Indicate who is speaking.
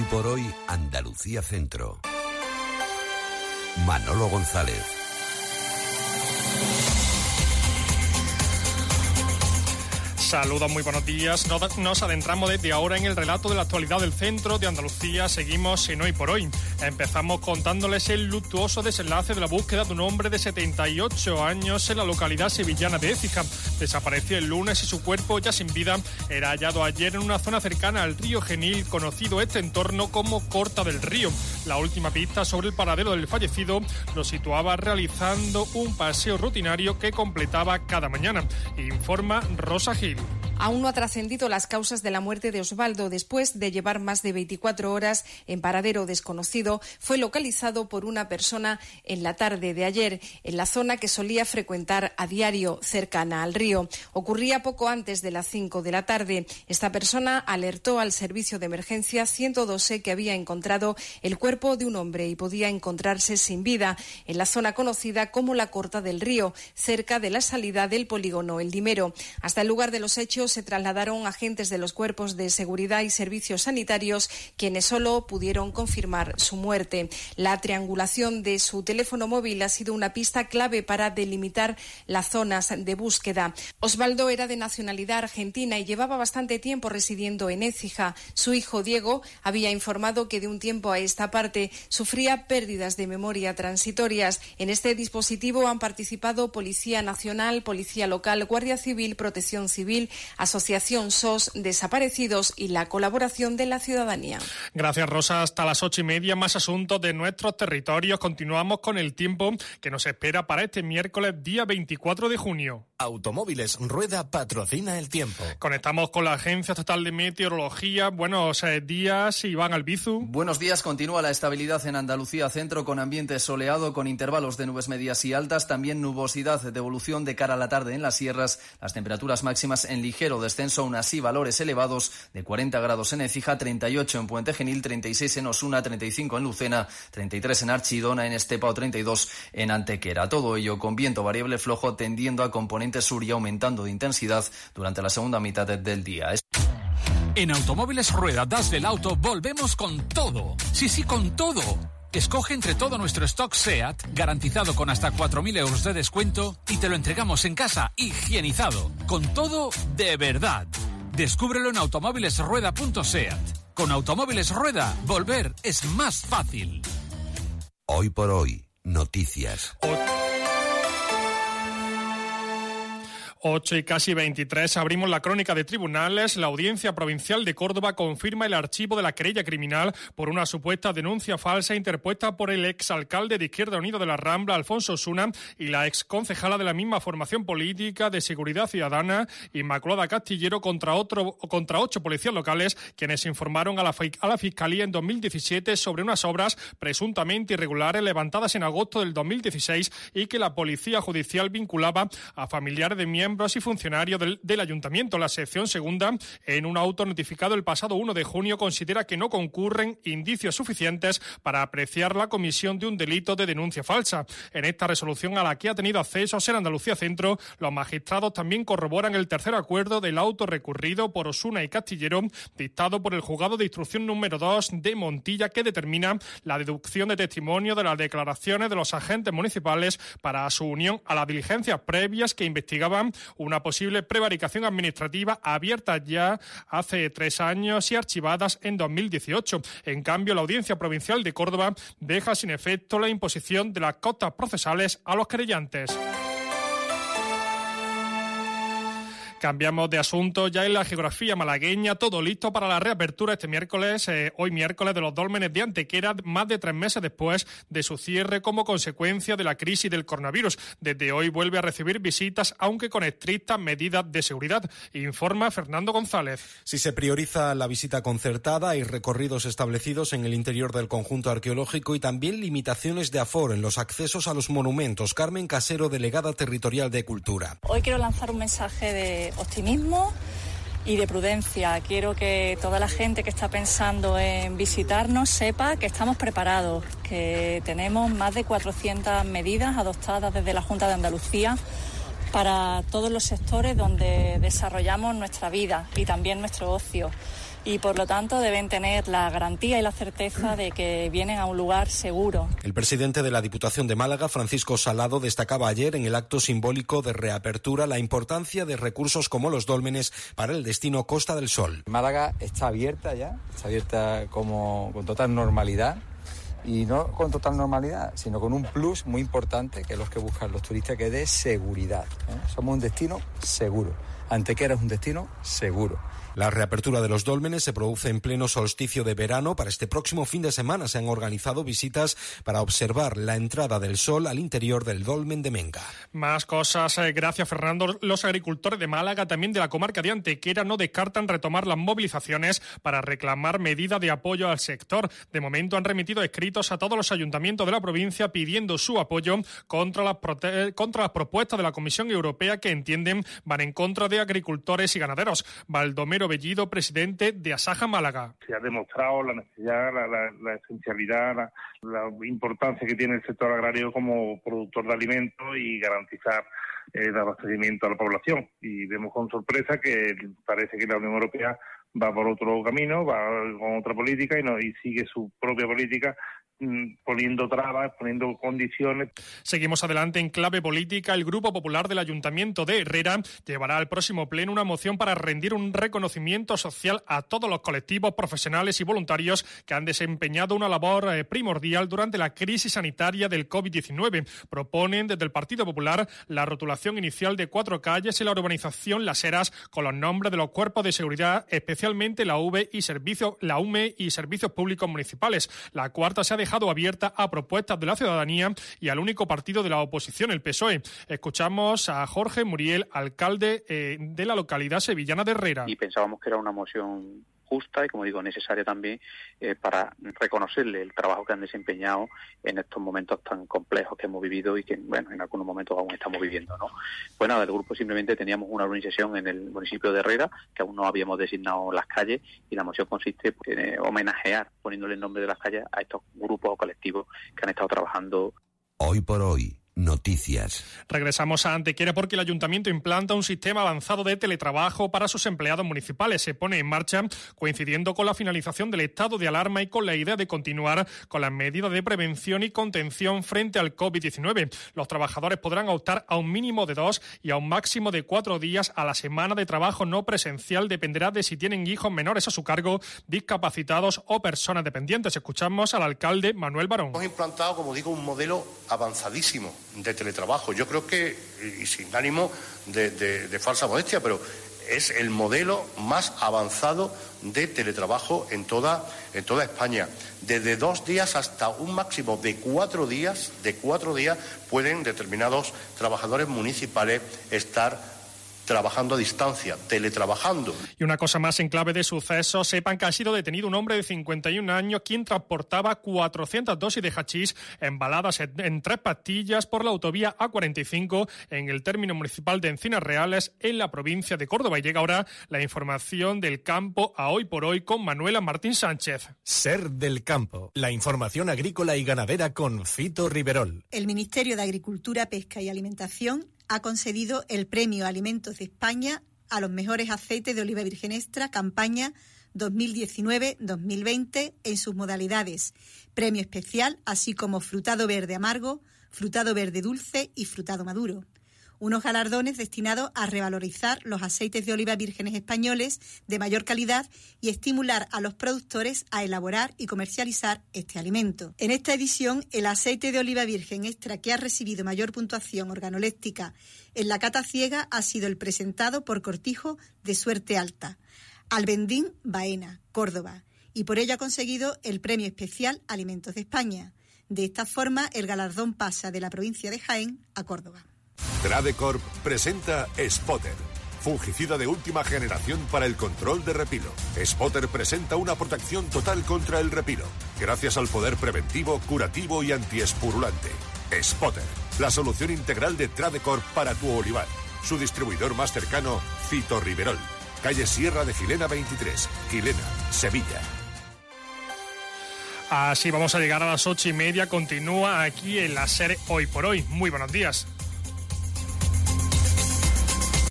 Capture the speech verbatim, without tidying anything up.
Speaker 1: por hoy, Andalucía Centro. Manolo González.
Speaker 2: Saludos, muy buenos días. Nos adentramos desde ahora en el relato de la actualidad del centro de Andalucía. Seguimos en Hoy por Hoy. Empezamos contándoles el luctuoso desenlace de la búsqueda de un hombre de setenta y ocho años en la localidad sevillana de Écija. Desapareció el lunes y su cuerpo, ya sin vida, era hallado ayer en una zona cercana al río Genil, conocido este entorno como Corta del Río. La última pista sobre el paradero del fallecido lo situaba realizando un paseo rutinario que completaba cada mañana. Informa Rosa Gil.
Speaker 3: Aún no ha trascendido las causas de la muerte de Osvaldo. Después de llevar más de veinticuatro horas en paradero desconocido, fue localizado por una persona en la tarde de ayer, en la zona que solía frecuentar a diario, cercana al río. Ocurría poco antes de las cinco de la tarde. Esta persona alertó al servicio de emergencia ciento doce que había encontrado el cuerpo de un hombre y podía encontrarse sin vida en la zona conocida como la Corta del Río, cerca de la salida del polígono El Dimero. Hasta el lugar de los hechos se trasladaron agentes de los cuerpos de seguridad y servicios sanitarios, quienes solo pudieron confirmar su muerte. La triangulación de su teléfono móvil ha sido una pista clave para delimitar las zonas de búsqueda. Osvaldo era de nacionalidad argentina y llevaba bastante tiempo residiendo en Écija. Su hijo Diego había informado que de un tiempo a esta parte sufría pérdidas de memoria transitorias. En este dispositivo han participado Policía Nacional, Policía Local, Guardia Civil, Protección Civil, Asociación S O S, Desaparecidos y la colaboración de la ciudadanía.
Speaker 2: Gracias, Rosa. Hasta las ocho y media, más asuntos de nuestros territorios. Continuamos con el tiempo que nos espera para este miércoles, día veinticuatro de junio.
Speaker 4: Automóviles Rueda patrocina el tiempo.
Speaker 2: Conectamos con la Agencia Estatal de Meteorología. Buenos eh, días, Iván Albizu.
Speaker 5: Buenos días. Continúa la estabilidad en Andalucía Centro con ambiente soleado, con intervalos de nubes medias y altas. También nubosidad de evolución de cara a la tarde en las sierras. Las temperaturas máximas en ligero descenso, aún así valores elevados de cuarenta grados en Écija, treinta y ocho en Puente Genil, treinta y seis en Osuna, treinta y cinco en Lucena, treinta y tres en Archidona, en Estepa o treinta y dos en Antequera. Todo ello con viento variable flojo tendiendo a componente sur y aumentando de intensidad durante la segunda mitad del día.
Speaker 6: En Automóviles Rueda Das del Auto volvemos con todo. Sí, sí, con todo. Escoge entre todo nuestro stock SEAT, garantizado con hasta cuatro mil euros de descuento, y te lo entregamos en casa, higienizado. Con todo de verdad. Descúbrelo en automóvilesrueda punto seat. Con Automóviles Rueda, volver es más fácil.
Speaker 1: Hoy por hoy, noticias.
Speaker 2: ocho y casi veintitrés, abrimos la crónica de tribunales. La Audiencia Provincial de Córdoba confirma el archivo de la querella criminal por una supuesta denuncia falsa interpuesta por el exalcalde de Izquierda Unida de la Rambla, Alfonso Osuna, y la exconcejala de la misma formación política de Seguridad Ciudadana, Inmaculada Castillero, contra otro contra ocho policías locales, quienes informaron a la, a la Fiscalía en dos mil diecisiete sobre unas obras presuntamente irregulares levantadas en agosto del dos mil dieciséis y que la Policía Judicial vinculaba a familiares de miembros y funcionarios del, del Ayuntamiento. La sección segunda, en un auto notificado el pasado uno de junio, considera que no concurren indicios suficientes para apreciar la comisión de un delito de denuncia falsa. En esta resolución, a la que ha tenido acceso en Andalucía Centro, los magistrados también corroboran el tercer acuerdo del auto recurrido por Osuna y Castillero, dictado por el Juzgado de Instrucción número dos de Montilla, que determina la deducción de testimonio de las declaraciones de los agentes municipales para su unión a las diligencias previas que investigaban una posible prevaricación administrativa abierta ya hace tres años y archivadas en dos mil dieciocho. En cambio, la Audiencia Provincial de Córdoba deja sin efecto la imposición de las costas procesales a los querellantes. Cambiamos de asunto. Ya en la geografía malagueña, todo listo para la reapertura este miércoles, eh, hoy miércoles, de los dólmenes de Antequera, más de tres meses después de su cierre como consecuencia de la crisis del coronavirus. Desde hoy vuelve a recibir visitas, aunque con estrictas medidas de seguridad, informa Fernando González.
Speaker 7: Si se prioriza la visita concertada, hay recorridos establecidos en el interior del conjunto arqueológico y también limitaciones de aforo en los accesos a los monumentos. Carmen Casero, delegada territorial de Cultura.
Speaker 8: Hoy quiero lanzar un mensaje de optimismo y de prudencia. Quiero que toda la gente que está pensando en visitarnos sepa que estamos preparados, que tenemos más de cuatrocientas medidas adoptadas desde la Junta de Andalucía para todos los sectores donde desarrollamos nuestra vida y también nuestro ocio. y por lo tanto deben tener la garantía y la certeza de que vienen a un lugar seguro.
Speaker 7: El presidente de la Diputación de Málaga, Francisco Salado, destacaba ayer en el acto simbólico de reapertura la importancia de recursos como los dólmenes para el destino Costa del Sol.
Speaker 9: Málaga está abierta ya, está abierta como con total normalidad. Y no con total normalidad, sino con un plus muy importante, que es lo que buscan los turistas, que es de seguridad, ¿eh? Somos un destino seguro. Antequera es un destino seguro.
Speaker 7: La reapertura de los dólmenes se produce en pleno solsticio de verano. Para este próximo fin de semana se han organizado visitas para observar la entrada del sol al interior del dolmen de Menga.
Speaker 2: Más cosas. Gracias, Fernando. Los agricultores de Málaga, también de la comarca de Antequera, no descartan retomar las movilizaciones para reclamar medidas de apoyo al sector. De momento han remitido escritos a todos los ayuntamientos de la provincia pidiendo su apoyo contra las, prote- contra las propuestas de la Comisión Europea que entienden van en contra de agricultores y ganaderos. Baldomero Bellido, presidente de Asaja Málaga.
Speaker 10: Se ha demostrado la necesidad, la, la, la esencialidad, la, la importancia que tiene el sector agrario como productor de alimentos y garantizar eh, el abastecimiento a la población. Y vemos con sorpresa que parece que la Unión Europea va por otro camino, va con otra política y, no, y sigue su propia política, poniendo trabas, poniendo condiciones.
Speaker 2: Seguimos adelante en clave política. El Grupo Popular del Ayuntamiento de Herrera llevará al próximo pleno una moción para rendir un reconocimiento social a todos los colectivos profesionales y voluntarios que han desempeñado una labor eh, primordial durante la crisis sanitaria del covid diecinueve. Proponen desde el Partido Popular la rotulación inicial de cuatro calles en la urbanización Las Heras con los nombres de los cuerpos de seguridad, especialmente la U V y servicios, la U M E y servicios públicos municipales. La cuarta se ha dejado abierta a propuestas de la ciudadanía y al único partido de la oposición, el P S O E. Escuchamos a Jorge Muriel, alcalde eh, de la localidad sevillana de Herrera.
Speaker 11: Y pensábamos que era una moción justa y, como digo, necesaria también eh, para reconocerle el trabajo que han desempeñado en estos momentos tan complejos que hemos vivido y que, bueno, en algunos momentos aún estamos viviendo, ¿no? Pues nada, el grupo simplemente teníamos una organización en el municipio de Herrera que aún no habíamos designado las calles y la moción consiste en eh, homenajear, poniéndole el nombre de las calles a estos grupos o colectivos que han estado trabajando.
Speaker 1: Hoy por hoy. Noticias.
Speaker 2: Regresamos a Antequera porque el Ayuntamiento implanta un sistema avanzado de teletrabajo para sus empleados municipales. Se pone en marcha coincidiendo con la finalización del estado de alarma y con la idea de continuar con las medidas de prevención y contención frente al covid diecinueve. Los trabajadores podrán optar a un mínimo de dos y a un máximo de cuatro días a la semana de trabajo no presencial. Dependerá de si tienen hijos menores a su cargo, discapacitados o personas dependientes. Escuchamos al alcalde Manuel Barón.
Speaker 12: Hemos implantado, como digo, un modelo avanzadísimo de teletrabajo. Yo creo que, y sin ánimo de, de, de falsa modestia, pero es el modelo más avanzado de teletrabajo en toda, en toda España. Desde dos días hasta un máximo de cuatro días, de cuatro días pueden determinados trabajadores municipales estar trabajando a distancia, teletrabajando.
Speaker 2: Y una cosa más en clave de sucesos, sepan que ha sido detenido un hombre de cincuenta y un años quien transportaba cuatrocientas dosis de hachís embaladas en, en tres pastillas por la autovía A cuarenta y cinco en el término municipal de Encinas Reales en la provincia de Córdoba. Y llega ahora la información del campo a Hoy por Hoy con Manuela Martín Sánchez.
Speaker 4: Ser del campo, la información agrícola y ganadera con Fito Riverol.
Speaker 13: El Ministerio de Agricultura, Pesca y Alimentación ha concedido el Premio Alimentos de España a los mejores aceites de oliva virgen extra campaña dos mil diecinueve dos mil veinte en sus modalidades premio especial, así como frutado verde amargo, frutado verde dulce y frutado maduro. Unos galardones destinados a revalorizar los aceites de oliva vírgenes españoles de mayor calidad y estimular a los productores a elaborar y comercializar este alimento. En esta edición, el aceite de oliva virgen extra que ha recibido mayor puntuación organoléptica en la cata ciega ha sido el presentado por Cortijo de Suerte Alta, Albendín, Baena, Córdoba, y por ello ha conseguido el premio especial Alimentos de España. De esta forma, el galardón pasa de la provincia de Jaén a Córdoba.
Speaker 14: Tradecorp presenta Spotter, fungicida de última generación para el control de repilo. Spotter presenta una protección total contra el repilo, gracias al poder preventivo, curativo y antiespurulante. Spotter, la solución integral de Tradecorp para tu olivar. Su distribuidor más cercano, Fito Riverol, calle Sierra de Gilena veintitrés, Gilena, Sevilla.
Speaker 2: Así vamos a llegar a las ocho y media. Continúa aquí en la SER Hoy por Hoy. Muy buenos días.